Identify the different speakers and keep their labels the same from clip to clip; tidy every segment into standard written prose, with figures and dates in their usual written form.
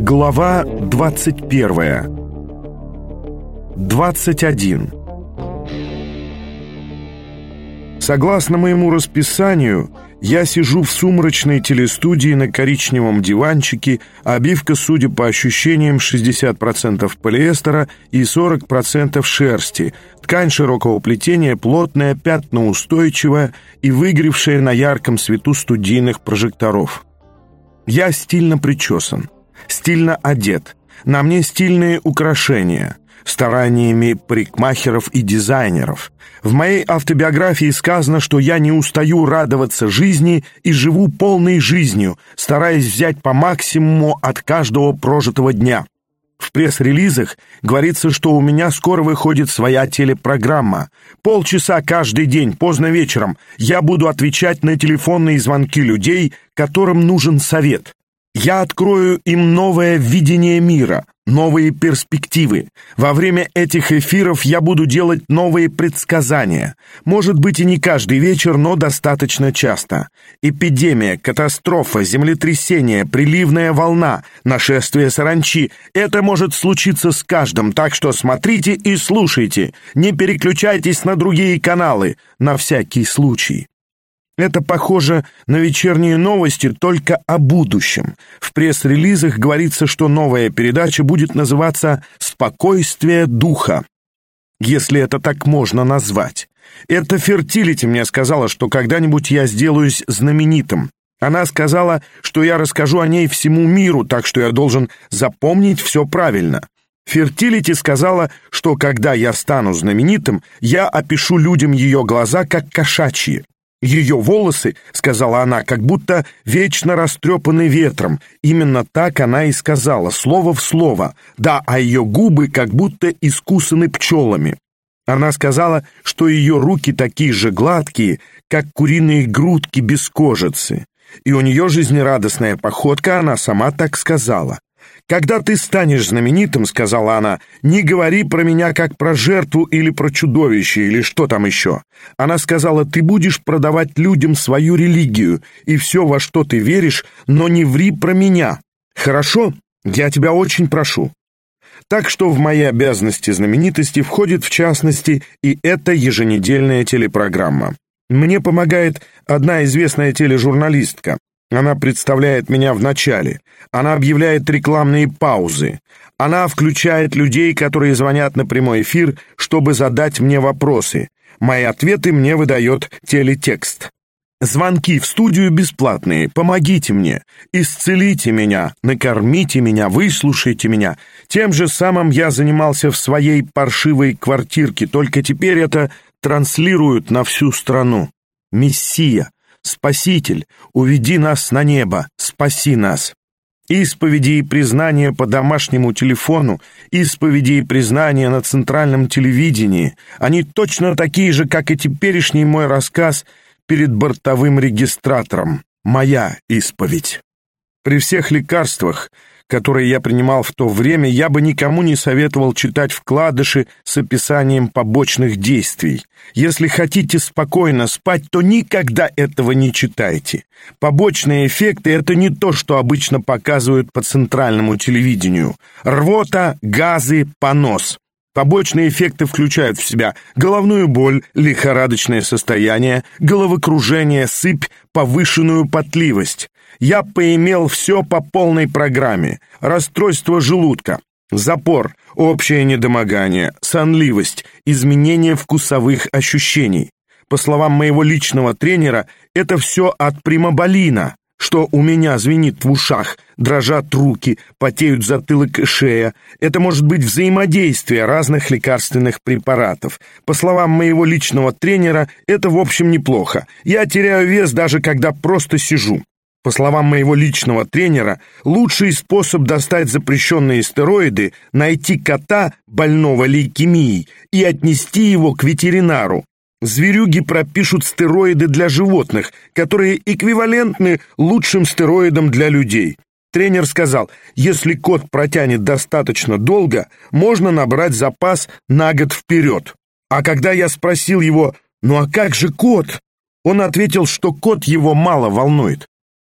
Speaker 1: Глава 21. 21. Согласно моему расписанию, я сижу в сумрачной телестудии на коричневом диванчике, обивка, судя по ощущениям, 60% полиэстера и 40% шерсти, ткань широкого плетения, плотная, пятноустойчивая и выгоревшая на ярком свету студийных прожекторов. Я стильно причесан, стильно одет, на мне стильные украшения, стараниями парикмахеров и дизайнеров. В моей автобиографии сказано, что я не устаю радоваться жизни и живу полной жизнью, стараясь взять по максимуму от каждого прожитого дня. В пресс-релизах говорится, что у меня скоро выходит своя телепрограмма. Полчаса каждый день, поздно вечером, я буду отвечать на телефонные звонки людей, которым нужен совет. Я открою им новое видение мира, новые перспективы. Во время этих эфиров я буду делать новые предсказания. Может быть, и не каждый вечер, но достаточно часто. Эпидемия, катастрофа, землетрясение, приливная волна, нашествие саранчи — это может случиться с каждым, так что смотрите и слушайте. Не переключайтесь на другие каналы, на всякий случай. Это похоже на вечерние новости, только о будущем. В пресс-релизах говорится, что новая передача будет называться «Спокойствие духа», если это так можно назвать. Это Фертилити мне сказала, что когда-нибудь я сделаюсь знаменитым. Она сказала, что я расскажу о ней всему миру, так что я должен запомнить все правильно. Фертилити сказала, что когда я стану знаменитым, я опишу людям ее глаза как кошачьи. Ее волосы, сказала она, как будто вечно растрепаны ветром. Именно так она и сказала, слово в слово. Да, а ее губы как будто искусаны пчелами. Она сказала, что ее руки такие же гладкие, как куриные грудки без кожицы. И у нее жизнерадостная походка, она сама так сказала. «Когда ты станешь знаменитым, — сказала она, — не говори про меня как про жертву или про чудовище, или что там еще». Она сказала, ты будешь продавать людям свою религию и все, во что ты веришь, но не ври про меня. Хорошо? Я тебя очень прошу. Так что в мои обязанности знаменитости входит, в частности, и эта еженедельная телепрограмма. Мне помогает одна известная тележурналистка. Она представляет меня в начале. Она объявляет рекламные паузы. Она включает людей, которые звонят на прямой эфир, чтобы задать мне вопросы. Мои ответы мне выдает телетекст. Звонки в студию бесплатные. Помогите мне, исцелите меня, накормите меня, выслушайте меня. Тем же самым я занимался в своей паршивой квартирке, только теперь это транслируют на всю страну. Мессия, Спаситель, уведи нас на небо, спаси нас. Исповеди и признания по домашнему телефону, исповеди и признания на центральном телевидении, они точно такие же, как и теперешний мой рассказ перед бортовым регистратором. Моя исповедь. При всех лекарствах, которые я принимал в то время, я бы никому не советовал читать вкладыши с описанием побочных действий. Если хотите спокойно спать, то никогда этого не читайте. Побочные эффекты — это не то, что обычно показывают по центральному телевидению. Рвота, газы, понос. Побочные эффекты включают в себя головную боль, лихорадочное состояние, головокружение, сыпь, повышенную потливость. Я поимел все по полной программе. Расстройство желудка, запор, общее недомогание, сонливость, изменение вкусовых ощущений. По словам моего личного тренера, это все от примаболина, что у меня звенит в ушах, дрожат руки, потеют затылок и шея. Это может быть взаимодействие разных лекарственных препаратов. По словам моего личного тренера, это в общем неплохо. Я теряю вес даже когда просто сижу. По словам моего личного тренера, лучший способ достать запрещенные стероиды — найти кота, больного лейкемией, и отнести его к ветеринару. Зверюги пропишут стероиды для животных, которые эквивалентны лучшим стероидам для людей. Тренер сказал, если кот протянет достаточно долго, можно набрать запас на год вперед. А когда я спросил его, ну а как же кот? Он ответил, что кот его мало волнует.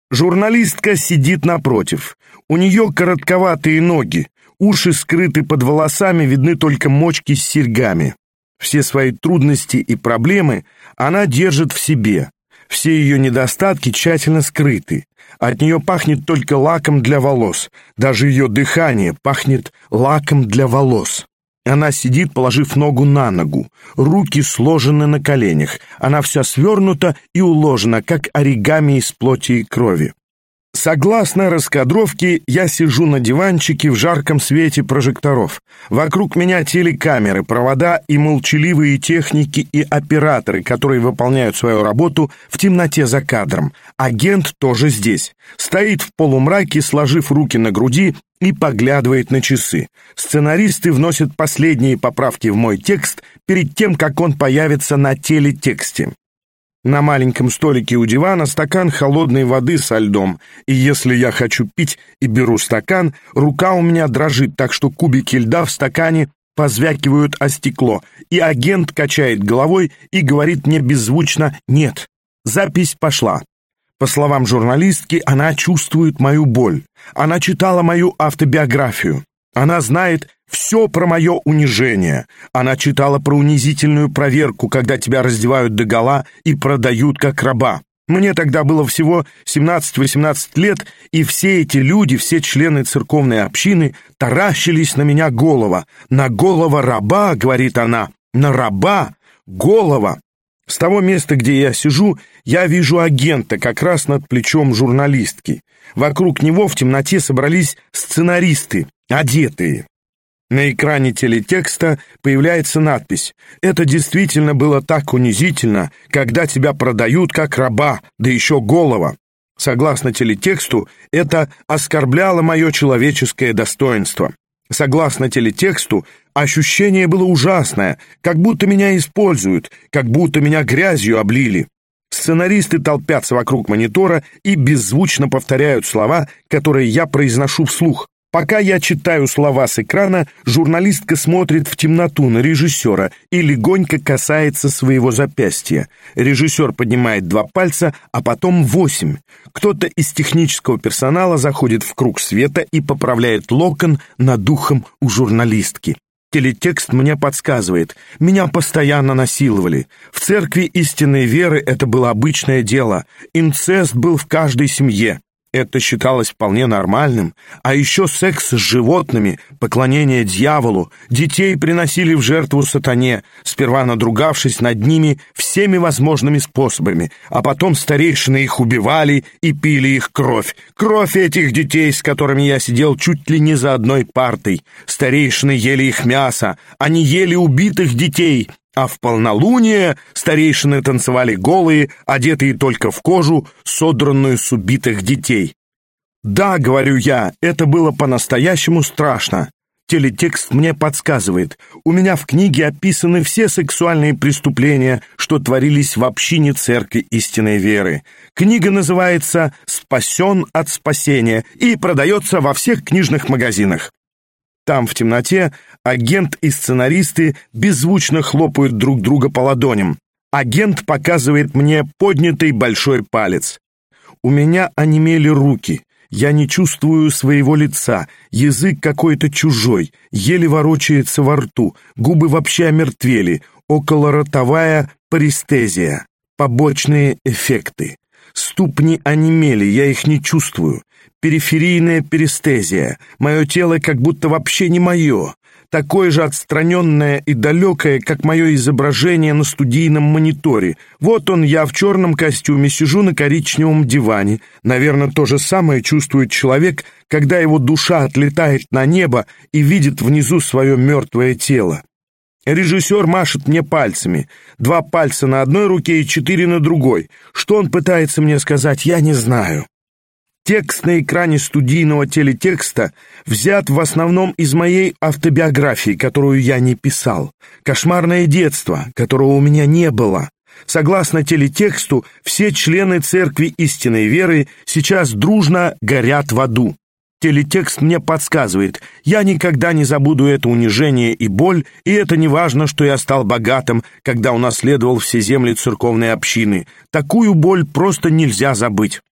Speaker 1: Журналистка сидит напротив. У нее коротковатые ноги, уши скрыты под волосами, видны только мочки с серьгами. Все свои трудности и проблемы она держит в себе. Все ее недостатки тщательно скрыты. От нее пахнет только лаком для волос. Даже ее дыхание пахнет лаком для волос. Она сидит, положив ногу на ногу. Руки сложены на коленях. Она вся свернута и уложена, как оригами из плоти и крови. Согласно раскадровке, я сижу на диванчике в жарком свете прожекторов. Вокруг меня телекамеры, провода и молчаливые техники и операторы, которые выполняют свою работу в темноте за кадром. Агент тоже здесь. Стоит в полумраке, сложив руки на груди, и поглядывает на часы. Сценаристы вносят последние поправки в мой текст перед тем, как он появится на телетексте. На маленьком столике у дивана стакан холодной воды со льдом, и если я хочу пить и беру стакан, рука у меня дрожит, так что кубики льда в стакане позвякивают о стекло, и агент качает головой и говорит мне беззвучно «нет». Запись пошла. По словам журналистки, она чувствует мою боль. Она читала мою автобиографию. Она знает все про мое унижение. Она читала про унизительную проверку, когда тебя раздевают догола и продают как раба. Мне тогда было всего 17-18 лет, и все эти люди, все члены церковной общины таращились на меня голова. «На голова раба», — говорит она, — «на раба голова». С того места, где я сижу, я вижу агента как раз над плечом журналистки. Вокруг него в темноте собрались сценаристы, одетые. На экране телетекста появляется надпись: «Это действительно было так унизительно, когда тебя продают как раба, да еще голова». Согласно телетексту, это оскорбляло мое человеческое достоинство. Согласно телетексту, ощущение было ужасное, как будто меня используют, как будто меня грязью облили. Сценаристы толпятся вокруг монитора и беззвучно повторяют слова, которые я произношу вслух. Пока я читаю слова с экрана, журналистка смотрит в темноту на режиссера и легонько касается своего запястья. Режиссер поднимает 2 пальца, а потом 8. Кто-то из технического персонала заходит в круг света и поправляет локон над ухом у журналистки. Телетекст мне подсказывает: меня постоянно насиловали. В церкви истинной веры это было обычное дело. Инцест был в каждой семье. Это считалось вполне нормальным. А еще секс с животными, поклонение дьяволу. Детей приносили в жертву сатане, сперва надругавшись над ними всеми возможными способами, а потом старейшины их убивали и пили их кровь. Кровь этих детей, с которыми я сидел чуть ли не за одной партой. Старейшины ели их мясо, они ели убитых детей. А в полнолуние старейшины танцевали голые, одетые только в кожу, содранную с убитых детей. Да, говорю я, это было по-настоящему страшно. Телетекст мне подсказывает: у меня в книге описаны все сексуальные преступления, что творились в общине Церкви истинной веры. Книга называется «Спасен от спасения» и продается во всех книжных магазинах. Там, в темноте, агент и сценаристы беззвучно хлопают друг друга по ладоням. Агент показывает мне поднятый большой палец. У меня онемели руки. Я не чувствую своего лица. Язык какой-то чужой, еле ворочается во рту. Губы вообще омертвели. Околоротовая парестезия. Побочные эффекты. Ступни онемели, я их не чувствую. Периферийная перистезия. Мое тело как будто вообще не мое. Такое же отстраненное и далекое, как мое изображение на студийном мониторе. Вот он, я в черном костюме, сижу на коричневом диване. Наверное, то же самое чувствует человек, когда его душа отлетает на небо и видит внизу свое мертвое тело. Режиссер машет мне пальцами. 2 пальца на одной руке и 4 на другой. Что он пытается мне сказать, я не знаю. Текст на экране студийного телетекста взят в основном из моей автобиографии, которую я не писал. Кошмарное детство, которого у меня не было. Согласно телетексту, все члены Церкви истинной веры сейчас дружно горят в аду. Телетекст мне подсказывает: я никогда не забуду это унижение и боль, и это не важно, что я стал богатым, когда унаследовал все земли церковной общины. Такую боль просто нельзя забыть.